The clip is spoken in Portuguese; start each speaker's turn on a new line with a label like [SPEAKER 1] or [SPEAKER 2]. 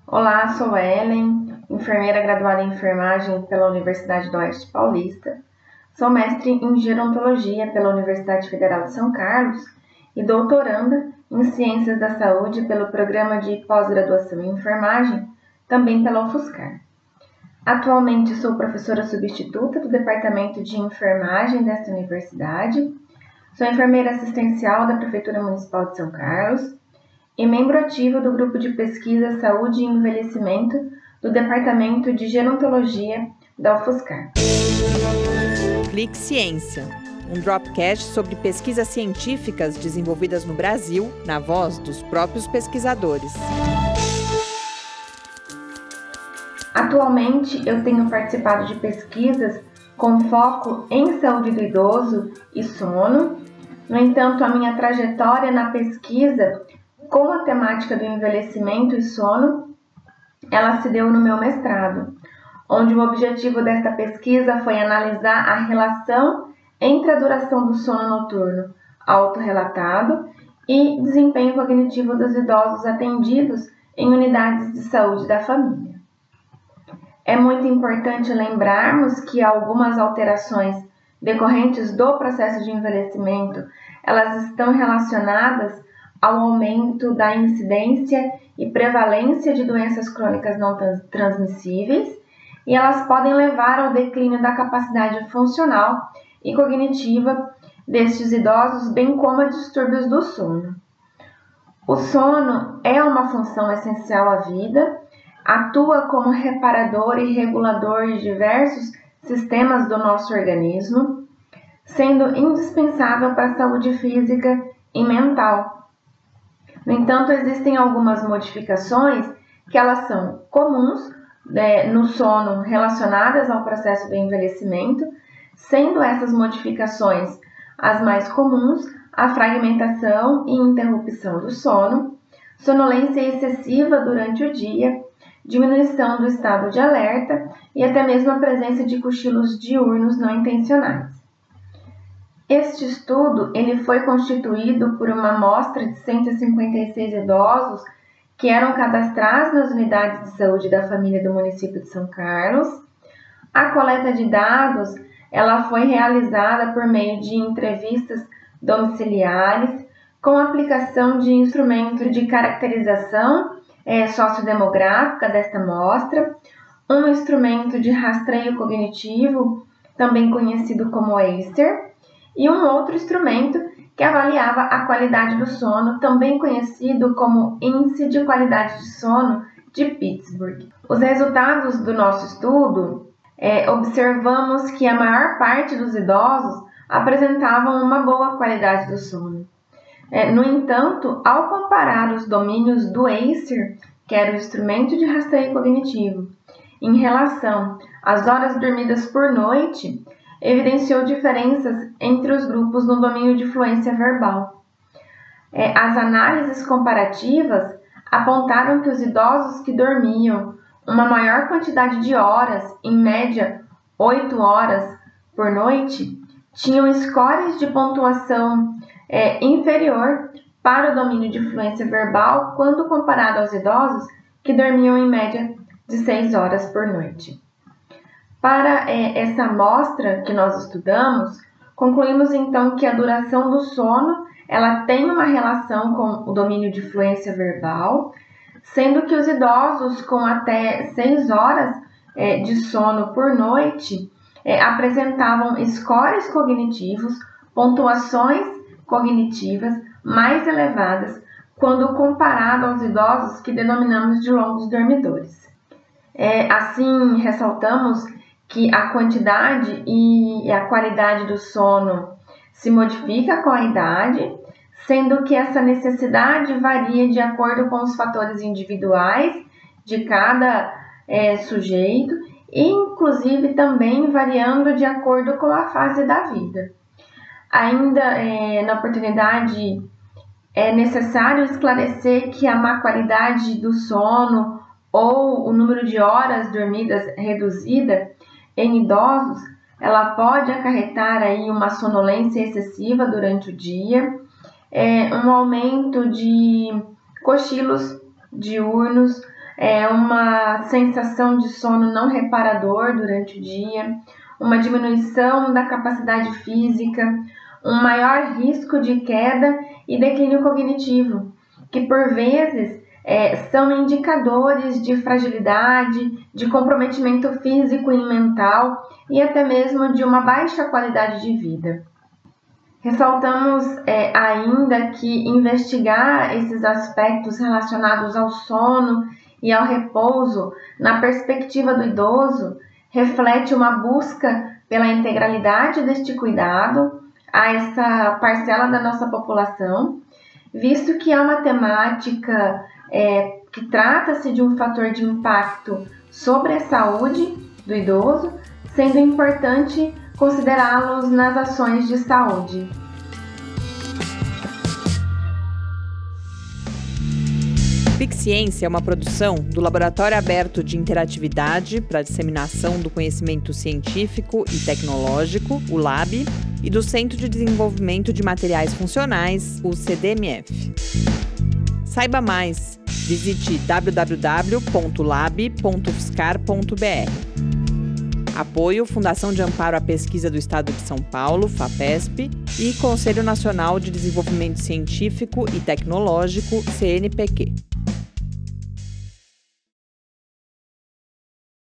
[SPEAKER 1] Olá, sou a Ellen, enfermeira graduada em enfermagem pela Universidade do Oeste Paulista. Sou mestre em gerontologia pela Universidade Federal de São Carlos e doutoranda em ciências da saúde pelo programa de pós-graduação em enfermagem, também pela UFSCar. Atualmente sou professora substituta do Departamento de Enfermagem desta universidade, sou enfermeira assistencial da Prefeitura Municipal de São Carlos e membro ativo do Grupo de Pesquisa Saúde e Envelhecimento do Departamento de Gerontologia da UFSCar.
[SPEAKER 2] Clique Ciência, um dropcast sobre pesquisas científicas desenvolvidas no Brasil, na voz dos próprios pesquisadores.
[SPEAKER 1] Atualmente, eu tenho participado de pesquisas com foco em saúde do idoso e sono. No entanto, a minha trajetória na pesquisa com a temática do envelhecimento e sono, ela se deu no meu mestrado, onde o objetivo desta pesquisa foi analisar a relação entre a duração do sono noturno autorrelatado e desempenho cognitivo dos idosos atendidos em unidades de saúde da família. É muito importante lembrarmos que algumas alterações decorrentes do processo de envelhecimento, elas estão relacionadas ao aumento da incidência e prevalência de doenças crônicas não transmissíveis, e elas podem levar ao declínio da capacidade funcional e cognitiva destes idosos, bem como a distúrbios do sono. O sono é uma função essencial à vida, atua como reparador e regulador de diversos sistemas do nosso organismo, sendo indispensável para a saúde física e mental. No entanto, existem algumas modificações que elas são comuns no sono relacionadas ao processo do envelhecimento, sendo essas modificações as mais comuns a fragmentação e interrupção do sono, sonolência excessiva durante o dia, diminuição do estado de alerta e até mesmo a presença de cochilos diurnos não intencionais. Este estudo ele foi constituído por uma amostra de 156 idosos que eram cadastrados nas unidades de saúde da família do município de São Carlos. A coleta de dados ela foi realizada por meio de entrevistas domiciliares, com aplicação de instrumento de caracterização sociodemográfica desta amostra, um instrumento de rastreio cognitivo, também conhecido como ACER, e um outro instrumento que avaliava a qualidade do sono, também conhecido como Índice de Qualidade de Sono de Pittsburgh. Os resultados do nosso estudo, observamos que a maior parte dos idosos apresentavam uma boa qualidade do sono. No entanto, ao comparar os domínios do ACER, que era o instrumento de rastreio cognitivo, em relação às horas dormidas por noite, evidenciou diferenças entre os grupos no domínio de fluência verbal. As análises comparativas apontaram que os idosos que dormiam uma maior quantidade de horas, em média 8 horas por noite, tinham scores de pontuação inferior para o domínio de fluência verbal quando comparado aos idosos que dormiam em média de 6 horas por noite. Para essa amostra que nós estudamos, concluímos então que a duração do sono ela tem uma relação com o domínio de fluência verbal, sendo que os idosos com até 6 horas de sono por noite apresentavam scores cognitivos, pontuações cognitivas mais elevadas quando comparado aos idosos que denominamos de longos dormidores. Assim, ressaltamos que a quantidade e a qualidade do sono se modifica com a idade, sendo que essa necessidade varia de acordo com os fatores individuais de cada sujeito e, inclusive, também variando de acordo com a fase da vida. Ainda na oportunidade, é necessário esclarecer que a má qualidade do sono ou o número de horas dormidas reduzida em idosos, ela pode acarretar aí uma sonolência excessiva durante o dia, um aumento de cochilos diurnos, uma sensação de sono não reparador durante o dia, uma diminuição da capacidade física, um maior risco de queda e declínio cognitivo, que por vezes são indicadores de fragilidade, de comprometimento físico e mental e até mesmo de uma baixa qualidade de vida. Ressaltamos ainda que investigar esses aspectos relacionados ao sono e ao repouso na perspectiva do idoso reflete uma busca pela integralidade deste cuidado a essa parcela da nossa população, visto que é uma temática que trata-se de um fator de impacto sobre a saúde do idoso, sendo importante considerá-los nas ações de saúde.
[SPEAKER 2] PICciência é uma produção do Laboratório Aberto de Interatividade para a Disseminação do Conhecimento Científico e Tecnológico, o LAB, e do Centro de Desenvolvimento de Materiais Funcionais, o CDMF. Saiba mais, visite www.lab.ufscar.br. Apoio Fundação de Amparo à Pesquisa do Estado de São Paulo, FAPESP, e Conselho Nacional de Desenvolvimento Científico e Tecnológico, CNPq.